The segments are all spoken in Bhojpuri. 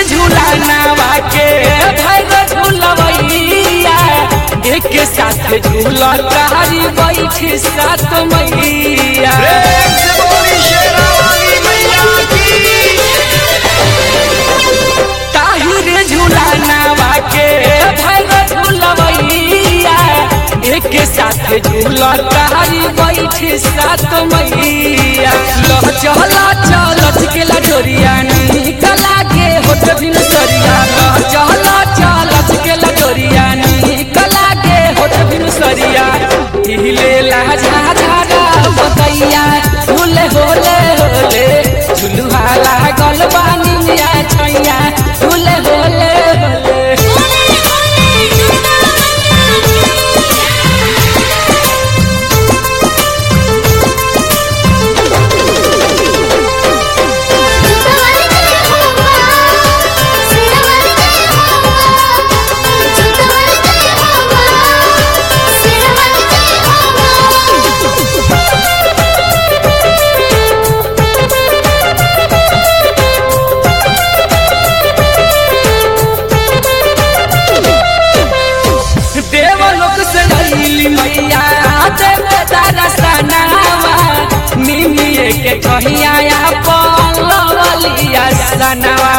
झूलानावा के भैर झूलवैया एक साथ झूला तारी बैठी सात मैया ताहिर झूलानावा के भैर झूलवैया एक साथ झूला तारी बैठी सात मैया लह चला चलत के लडोरिया निकला के होठ बिन सरिया लह चला चलत के लडोरिया निकला के होठ बिन सरिया हिले ला झाझारा बतैया होले होले होले झुलुहा लागल बानी मिया छैया होले होले होले के कहिया पलवलिया सनवा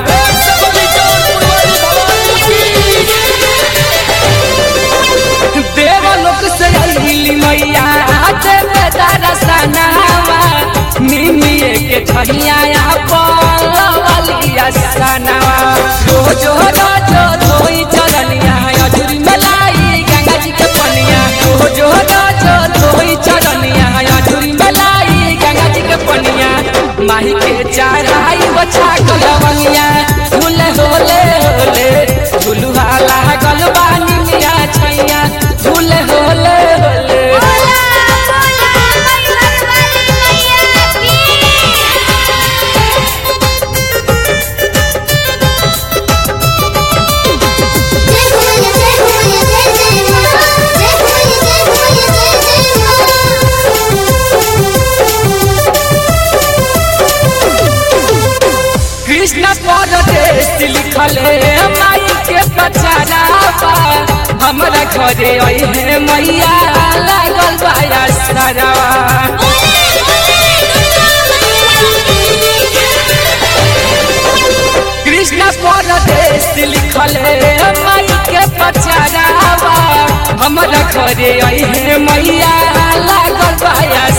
देवलोक से अइली मैया देवे दरसनवा मिमिए के कहिया पलवलिया सनवा रोज रोज धोई चरनिया अजुरी मलाई गंगा जी के पनिया रोज रोज धोई चरनिया अजुरी मलाई गंगा जी के पनिया माही के चढ़ाई बचा गलवनिया झूले होले होले झुलुहा लागल बानी मिया छैया झूले होले होले कृष्ण परदेश लिखल माई के पचरावा हमरा घरे अइहे मैया लागल बाया सरावा कृष्ण परदेश लिखल माई के पचरावा हमरा घरे अइहे मैया लागल बाया